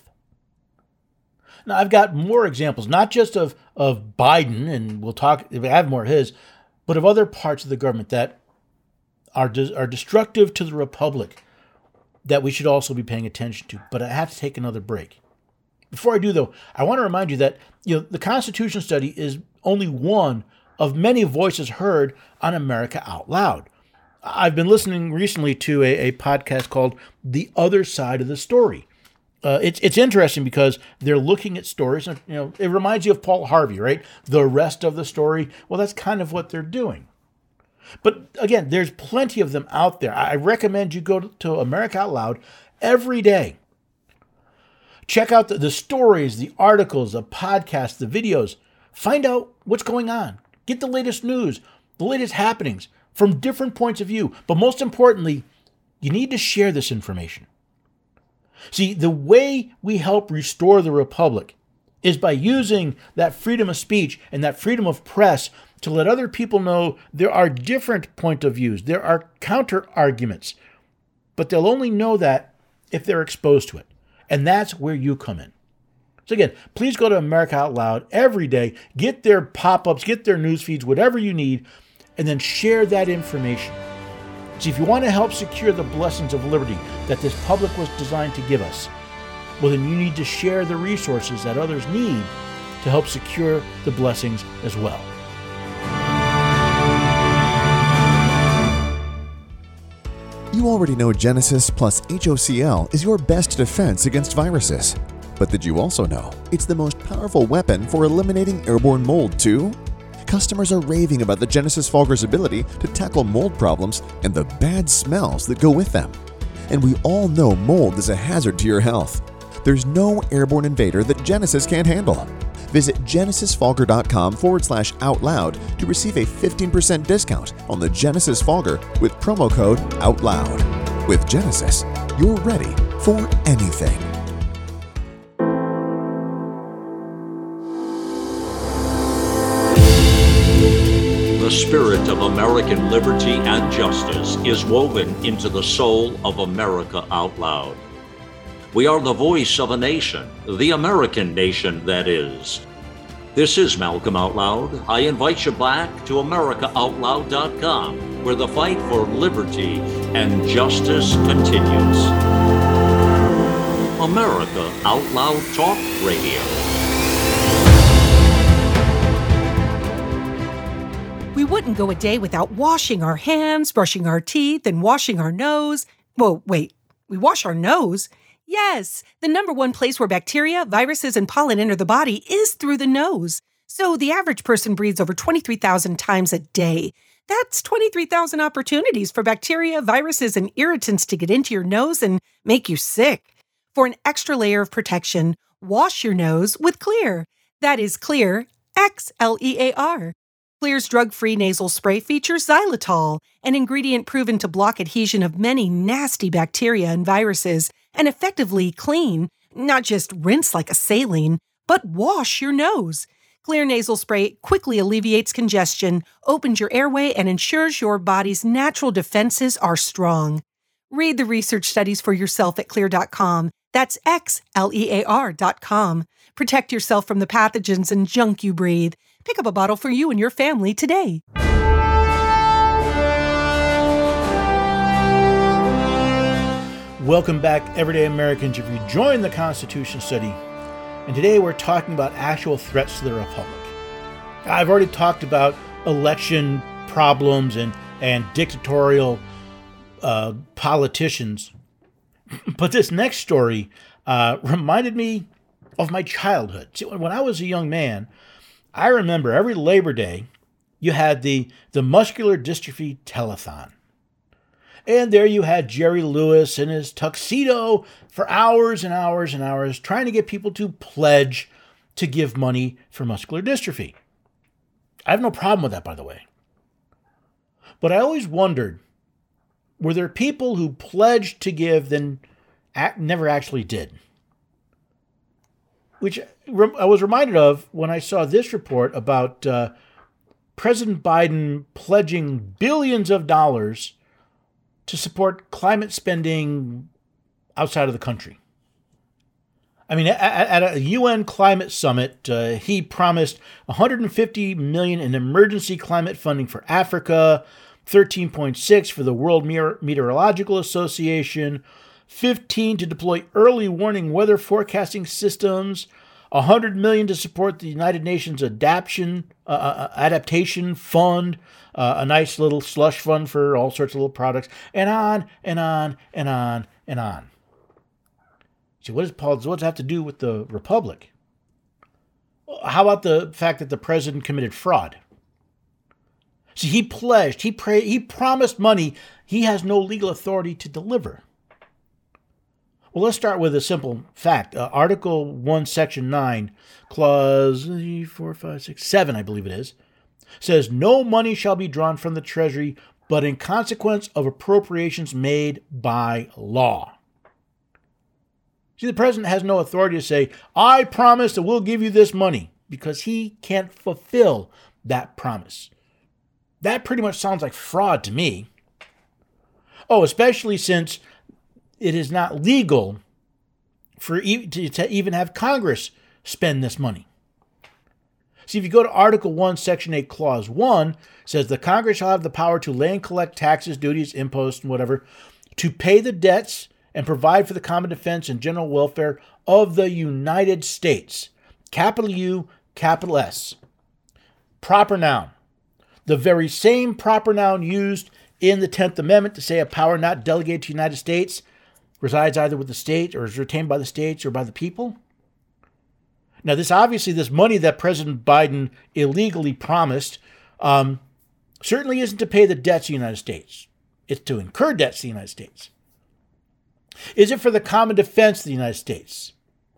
Now, I've got more examples, not just of, of Biden, and we'll talk, if I have more of his, but of other parts of the government that are de- are destructive to the republic that we should also be paying attention to. But I have to take another break. Before I do, though, I want to remind you that you know the Constitution Study is only one of many voices heard on America Out Loud. I've been listening recently to a, a podcast called The Other Side of the Story. Uh, it's it's interesting because they're looking at stories, and you know it reminds you of Paul Harvey, right? The rest of the story. Well, that's kind of what they're doing. But again, there's plenty of them out there. I recommend you go to America Out Loud every day. Check out the, the stories, the articles, the podcasts, the videos. Find out what's going on. Get the latest news, the latest happenings from different points of view. But most importantly, you need to share this information. See, the way we help restore the republic is by using that freedom of speech and that freedom of press to let other people know there are different point of views, there are counter arguments, but they'll only know that if they're exposed to it. And that's where you come in. So again, please go to America Out Loud every day, get their pop-ups, get their news feeds, whatever you need, and then share that information. See, if you want to help secure the blessings of liberty that this public was designed to give us, well, then you need to share the resources that others need to help secure the blessings as well. You already know Genesis plus H O C L is your best defense against viruses. But did you also know it's the most powerful weapon for eliminating airborne mold too? Customers are raving about the Genesis Fogger's ability to tackle mold problems and the bad smells that go with them. And we all know mold is a hazard to your health. There's no airborne invader that Genesis can't handle. Visit genesisfogger.com forward slash out loud to receive a fifteen percent discount on the Genesis Fogger with promo code OUTLOUD. With Genesis, you're ready for anything. The spirit of American liberty and justice is woven into the soul of America Out Loud. We are the voice of a nation, the American nation, that is. This is Malcolm Out Loud. I invite you back to America Out Loud dot com, where the fight for liberty and justice continues. America Out Loud Talk Radio. We wouldn't go a day without washing our hands, brushing our teeth, and washing our nose. Whoa, wait, we wash our nose? Yes, the number one place where bacteria, viruses, and pollen enter the body is through the nose. So the average person breathes over twenty-three thousand times a day. That's twenty-three thousand opportunities for bacteria, viruses, and irritants to get into your nose and make you sick. For an extra layer of protection, wash your nose with Xlear. That is Xlear, X L E A R. Xlear's drug-free nasal spray features xylitol, an ingredient proven to block adhesion of many nasty bacteria and viruses, and effectively clean, not just rinse like a saline, but wash your nose. Xlear nasal spray quickly alleviates congestion, opens your airway, and ensures your body's natural defenses are strong. Read the research studies for yourself at xlear dot com. That's X L E A R dot com. Protect yourself from the pathogens and junk you breathe. Pick up a bottle for you and your family today. Welcome back, everyday Americans. If you join the Constitution Study, and today we're talking about actual threats to the Republic. I've already talked about election problems and, and dictatorial uh, politicians, but this next story uh, reminded me of my childhood. See, when I was a young man, I remember every Labor Day, you had the, the Muscular Dystrophy Telethon. And there you had Jerry Lewis in his tuxedo for hours and hours and hours trying to get people to pledge to give money for muscular dystrophy. I have no problem with that, by the way. But I always wondered, were there people who pledged to give then act, never actually did? Which I was reminded of when I saw this report about uh, President Biden pledging billions of dollars to support climate spending outside of the country. I mean, at, at a U N climate summit, uh, he promised one hundred fifty million dollars in emergency climate funding for Africa, thirteen point six for the World Meteorological Association, fifteen to deploy early warning weather forecasting systems, one hundred million dollars to support the United Nations adaptation uh, adaptation fund, uh, a nice little slush fund for all sorts of little products, and on and on and on and on. See, what does Paul Zwoz have to do with the Republic? How about the fact that the president committed fraud? See, he pledged, he prayed, he promised money he has no legal authority to deliver. Well, let's start with a simple fact. Uh, Article one, Section nine, Clause four, five, six, seven, I believe it is, says, no money shall be drawn from the Treasury, but in consequence of appropriations made by law. See, the president has no authority to say, I promise that we'll give you this money, because he can't fulfill that promise. That pretty much sounds like fraud to me. Oh, especially since it is not legal for e- to, to even have Congress spend this money. See, if you go to Article one, Section eight, Clause one, it says the Congress shall have the power to lay and collect taxes, duties, imposts, and whatever, to pay the debts and provide for the common defense and general welfare of the United States. Capital U, capital S. Proper noun. The very same proper noun used in the tenth Amendment to say a power not delegated to the United States resides either with the state or is retained by the states or by the people. Now, this obviously, this money that President Biden illegally promised um, certainly isn't to pay the debts of the United States. It's to incur debts to the United States. Is it for the common defense of the United States?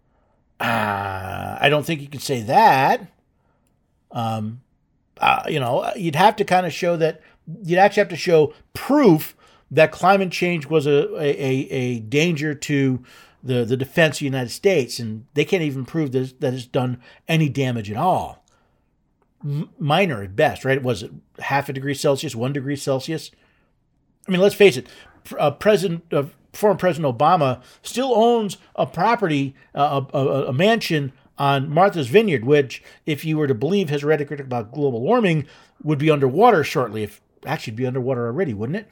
Uh, I don't think you can say that. Um, uh, you know, you'd have to kind of show that, you'd actually have to show proof that climate change was a, a, a danger to the, the defense of the United States, and they can't even prove that, that it's done any damage at all. M- minor at best, right? Was it half a degree Celsius, one degree Celsius? I mean, let's face it, uh, President, uh, former President Obama still owns a property, uh, a, a, a mansion on Martha's Vineyard, which, if you were to believe his rhetoric about global warming, would be underwater shortly. If actually, it'd be underwater already, wouldn't it?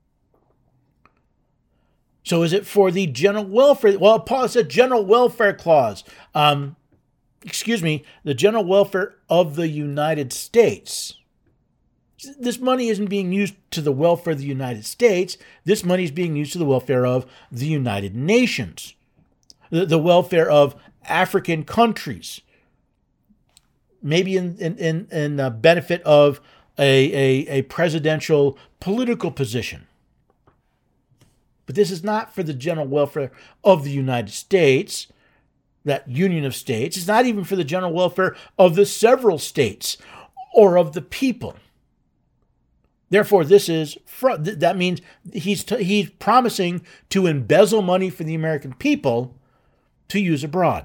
So is it for the general welfare? Well, Paul, it's a general welfare clause. Um, excuse me, the general welfare of the United States. This money isn't being used to the welfare of the United States. This money is being used to the welfare of the United Nations, the, the welfare of African countries, maybe in in in, in uh, benefit of a, a a presidential political position. But this is not for the general welfare of the United States, that union of states. It's not even for the general welfare of the several states or of the people. Therefore, this is fraud. That means he's t- he's promising to embezzle money for the American people to use abroad.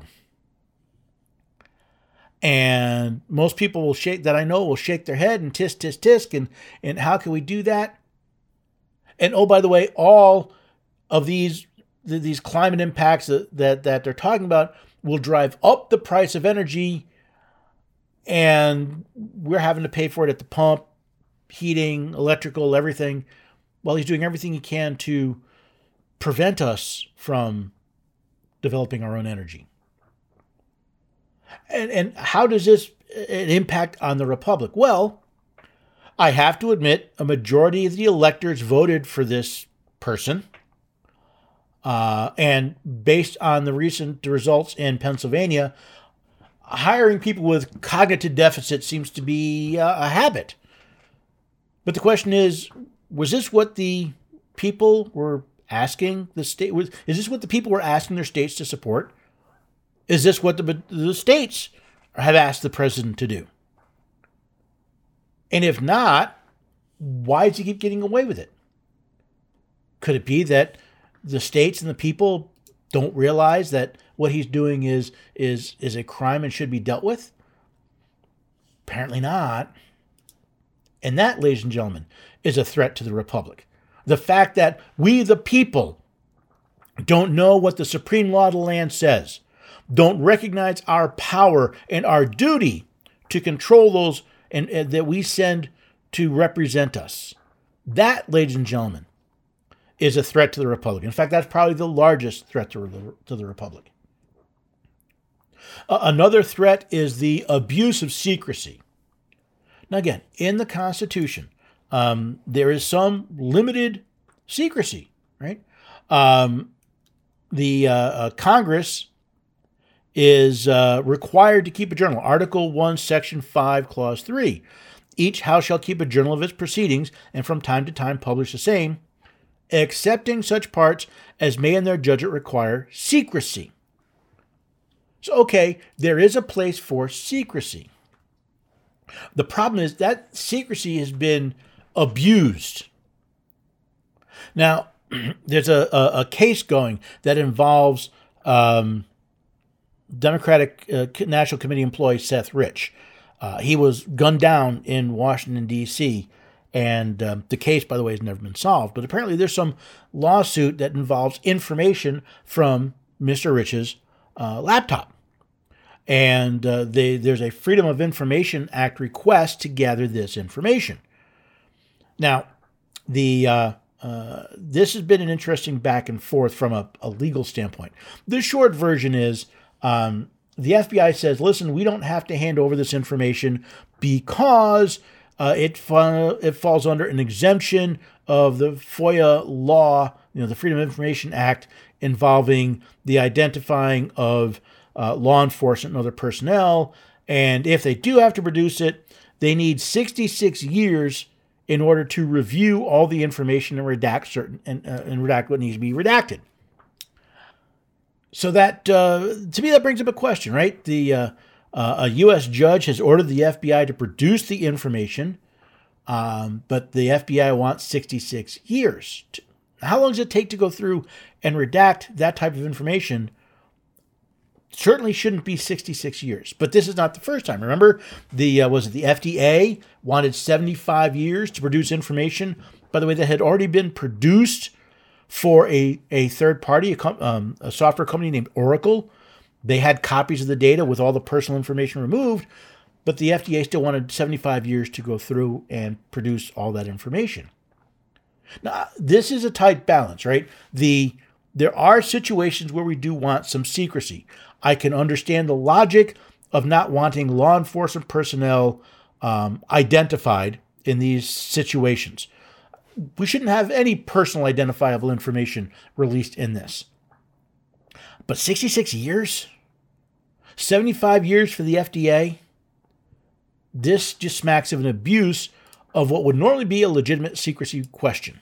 And most people will shake that I know will shake their head and tisk tisk tisk and and how can we do that? And oh, by the way, all of these these climate impacts that, that that they're talking about will drive up the price of energy, and we're having to pay for it at the pump, heating, electrical, everything, while he's doing everything he can to prevent us from developing our own energy. And and how does this impact on the Republic? Well, I have to admit, a majority of the electors voted for this person. Uh, and based on the recent results in Pennsylvania, hiring people with cognitive deficits seems to be uh, a habit. But the question is, was this what the people were asking the state? Was, is this what the people were asking their states to support? Is this what the, the states have asked the president to do? And if not, why does he keep getting away with it? Could it be that the states and the people don't realize that what he's doing is is is a crime and should be dealt with? Apparently not. And that, ladies and gentlemen, is a threat to the republic. The fact that we, the people, don't know what the supreme law of the land says, don't recognize our power and our duty to control those and, and that we send to represent us. That, ladies and gentlemen, is a threat to the republic. In fact, that's probably the largest threat to the, to the republic. Uh, another threat is the abuse of secrecy. Now, again, in the Constitution, um, there is some limited secrecy, right? Um, the uh, uh, Congress is uh, required to keep a journal. Article one, Section five, Clause three. Each house shall keep a journal of its proceedings and from time to time publish the same, excepting such parts as may in their judgment require secrecy. So, okay, there is a place for secrecy. The problem is that secrecy has been abused. Now, there's a, a, a case going that involves um, Democratic uh, National Committee employee Seth Rich. Uh, he was gunned down in Washington, D C, and um, the case, by the way, has never been solved. But apparently there's some lawsuit that involves information from Mister Rich's uh, laptop. And uh, they, there's a Freedom of Information Act request to gather this information. Now, the uh, uh, this has been an interesting back and forth from a, a legal standpoint. The short version is um, the F B I says, listen, we don't have to hand over this information because uh, it, fa- it falls under an exemption of the FOIA law, you know, the Freedom of Information Act, involving the identifying of Uh, law enforcement and other personnel, and if they do have to produce it, they need sixty-six years in order to review all the information and redact certain and, uh, and redact what needs to be redacted. So that, uh, to me, that brings up a question, right? The uh, uh, a U S judge has ordered the F B I to produce the information, um, but the F B I wants sixty-six years. To, how long does it take to go through and redact that type of information? Certainly shouldn't be sixty-six years, but this is not the first time. Remember, the uh, was it the F D A wanted seventy-five years to produce information, by the way, that had already been produced for a, a third party, a, um, a software company named Oracle. They had copies of the data with all the personal information removed, but the F D A still wanted seventy-five years to go through and produce all that information. Now, this is a tight balance, right? The There are situations where we do want some secrecy. I can understand the logic of not wanting law enforcement personnel um, identified in these situations. We shouldn't have any personal identifiable information released in this. But sixty-six years? seventy-five years for the F D A? This just smacks of an abuse of what would normally be a legitimate secrecy question.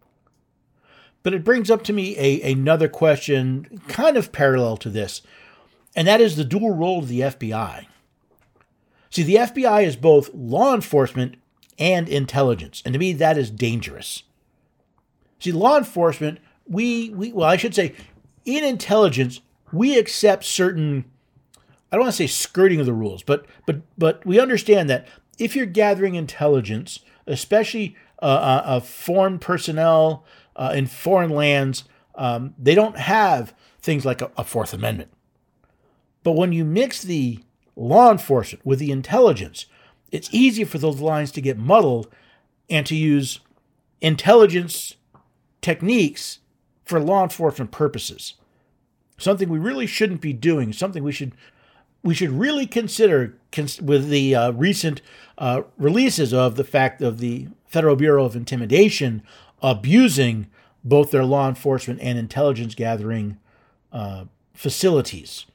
But it brings up to me a, another question kind of parallel to this, and that is the dual role of the F B I. See, the F B I is both law enforcement and intelligence, and to me that is dangerous. See, law enforcement, we, we well, I should say, in intelligence, we accept certain, I don't want to say skirting of the rules, but but but we understand that if you're gathering intelligence, especially uh, of foreign personnel, Uh, in foreign lands, um, they don't have things like a, a Fourth Amendment. But when you mix the law enforcement with the intelligence, it's easy for those lines to get muddled and to use intelligence techniques for law enforcement purposes. Something we really shouldn't be doing, something we should we should really consider cons- with the uh, recent uh, releases of the fact of the Federal Bureau of Intimidation abusing both their law enforcement and intelligence gathering uh, facilities.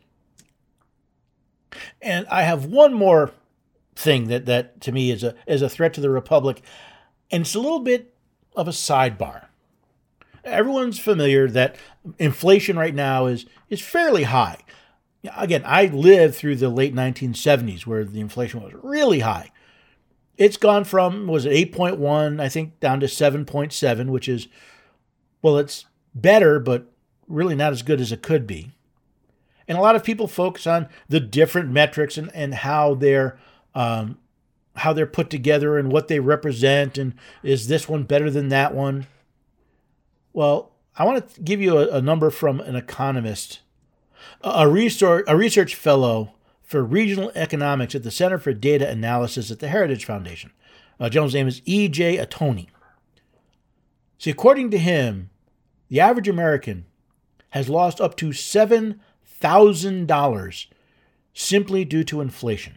And I have one more thing that, that to me is a is a threat to the republic, and it's a little bit of a sidebar. Everyone's familiar that inflation right now is is fairly high. Again, I lived through the late nineteen seventies where the inflation was really high. It's gone from, was it eight point one, I think, down to seven point seven, which is, well, it's better, but really not as good as it could be. And a lot of people focus on the different metrics and, and how they're um, how they're put together and what they represent, and is this one better than that one? Well, I want to give you a, a number from an economist, a research, a research fellow for regional economics at the Center for Data Analysis at the Heritage Foundation. Uh, gentleman's name is E J Atoni. See, according to him, the average American has lost up to seven thousand dollars simply due to inflation.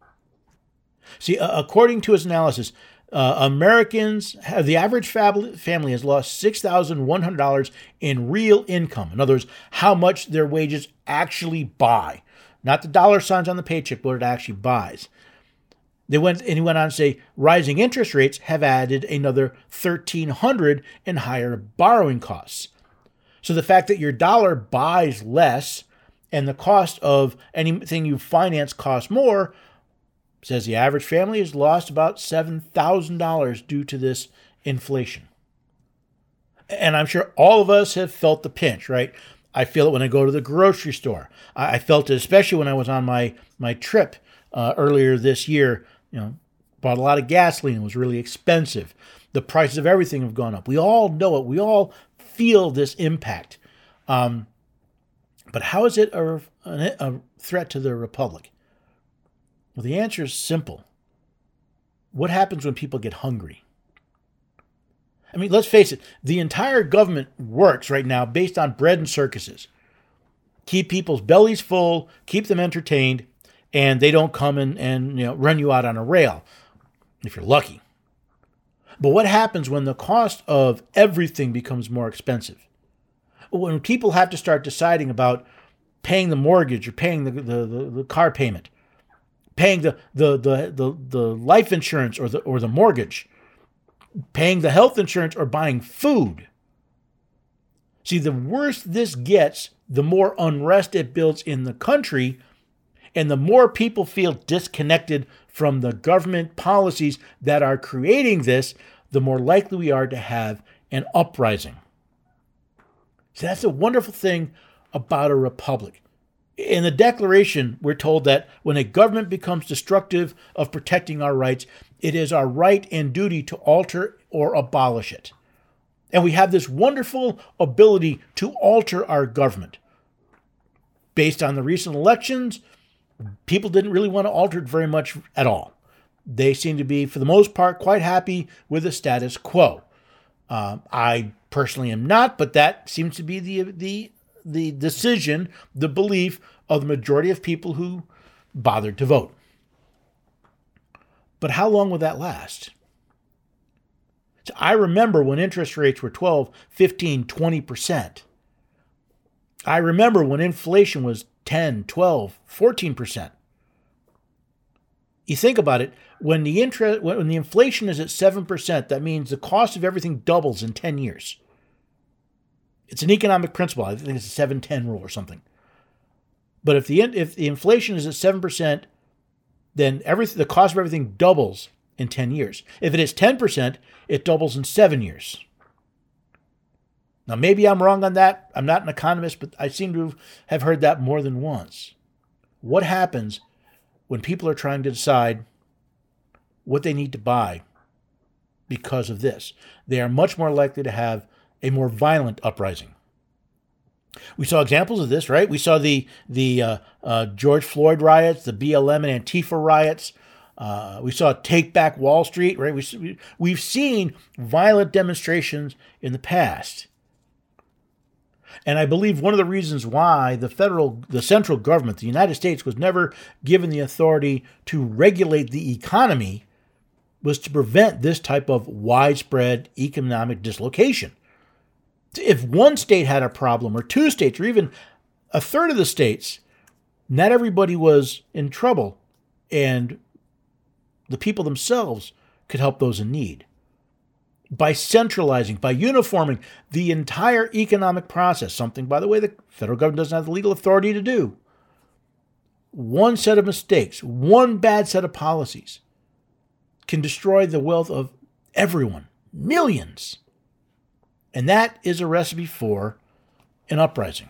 See, uh, according to his analysis, uh, Americans have, the average fab- family has lost six thousand one hundred dollars in real income. In other words, how much their wages actually buy. Not the dollar signs on the paycheck, but what it actually buys. They went, and he went on to say, rising interest rates have added another thirteen hundred dollars in higher borrowing costs. So the fact that your dollar buys less and the cost of anything you finance costs more, says the average family has lost about seven thousand dollars due to this inflation. And I'm sure all of us have felt the pinch, right? I feel it when I go to the grocery store. I felt it especially when I was on my, my trip uh, earlier this year. You know, bought a lot of gasoline. It was really expensive. The prices of everything have gone up. We all know it. We all feel this impact. Um, but how is it a, a threat to the republic? Well, the answer is simple. What happens when people get hungry? I mean, let's face it, the entire government works right now based on bread and circuses. Keep people's bellies full, keep them entertained, and they don't come and, and you know, run you out on a rail, if you're lucky. But what happens when the cost of everything becomes more expensive? When people have to start deciding about paying the mortgage or paying the, the, the, the car payment, paying the, the, the, the, the life insurance or the, or the mortgage, paying the health insurance or buying food. See, the worse this gets, the more unrest it builds in the country, and the more people feel disconnected from the government policies that are creating this, the more likely we are to have an uprising. So that's a wonderful thing about a republic. In the Declaration, we're told that when a government becomes destructive of protecting our rights, it is our right and duty to alter or abolish it. And we have this wonderful ability to alter our government. Based on the recent elections, people didn't really want to alter it very much at all. They seem to be, for the most part, quite happy with the status quo. Uh, I personally am not, but that seems to be the the the decision, the belief of the majority of people who bothered to vote. But how long will that last? So I remember when interest rates were twelve, fifteen, twenty percent. I remember when inflation was ten, twelve, fourteen percent. You think about it, when the interest, when the inflation is at seven percent, that means the cost of everything doubles in ten years. It's an economic principle. I think it's a seven ten rule or something. But if the if the inflation is at seven percent, then everything, the cost of everything doubles in ten years. If it is ten percent, it doubles in seven years. Now, maybe I'm wrong on that. I'm not an economist, but I seem to have heard that more than once. What happens when people are trying to decide what they need to buy because of this? They are much more likely to have a more violent uprising. We saw examples of this, right? We saw the the uh, uh, George Floyd riots, the B L M and Antifa riots. Uh, we saw Take Back Wall Street, right? We, we've seen violent demonstrations in the past. And I believe one of the reasons why the federal, the central government, the United States, was never given the authority to regulate the economy was to prevent this type of widespread economic dislocation. If one state had a problem, or two states, or even a third of the states, not everybody was in trouble, and the people themselves could help those in need. By centralizing, by uniforming the entire economic process, something, by the way, the federal government doesn't have the legal authority to do, one set of mistakes, one bad set of policies can destroy the wealth of everyone, millions. And that is a recipe for an uprising.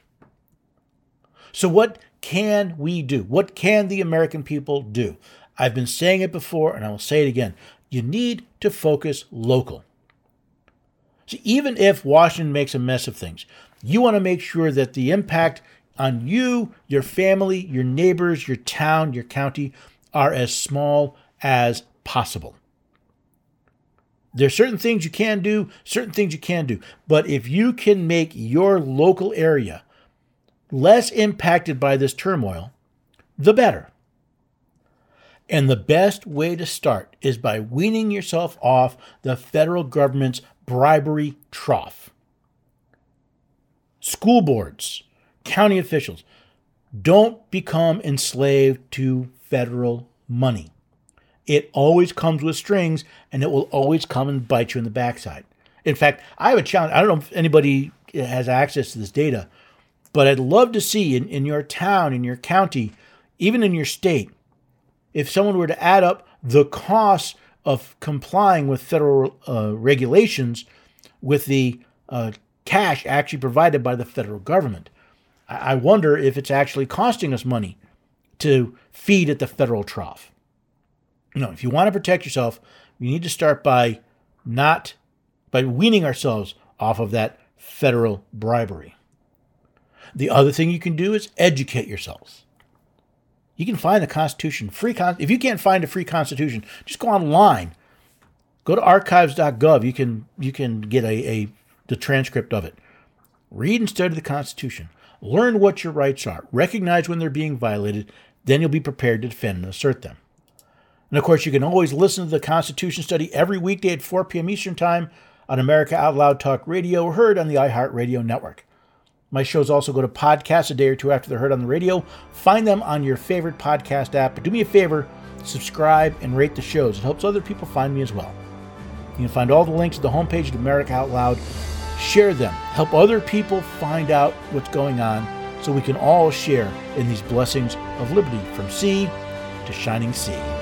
So what can we do? What can the American people do? I've been saying it before, and I will say it again. You need to focus local. So even if Washington makes a mess of things, you want to make sure that the impact on you, your family, your neighbors, your town, your county are as small as possible. There are certain things you can do, certain things you can do. But if you can make your local area less impacted by this turmoil, the better. And the best way to start is by weaning yourself off the federal government's bribery trough. School boards, county officials, don't become enslaved to federal money. It always comes with strings, and it will always come and bite you in the backside. In fact, I have a challenge. I don't know if anybody has access to this data, but I'd love to see in, in your town, in your county, even in your state, if someone were to add up the costs of complying with federal uh, regulations with the uh, cash actually provided by the federal government. I wonder if it's actually costing us money to feed at the federal trough. You know, if you want to protect yourself, you need to start by not, by weaning ourselves off of that federal bribery. The other thing you can do is educate yourselves. You can find the Constitution, free con- if you can't find a free Constitution, just go online. Go to archives dot gov. You can you can get a, a the transcript of it. Read and study the Constitution. Learn what your rights are. Recognize when they're being violated. Then you'll be prepared to defend and assert them. And of course, you can always listen to the Constitution Study every weekday at four p.m. Eastern Time on America Out Loud Talk Radio, or heard on the iHeartRadio network. My shows also go to podcasts a day or two after they're heard on the radio. Find them on your favorite podcast app. But do me a favor, subscribe and rate the shows. It helps other people find me as well. You can find all the links at the homepage of America Out Loud. Share them. Help other people find out what's going on so we can all share in these blessings of liberty from sea to shining sea.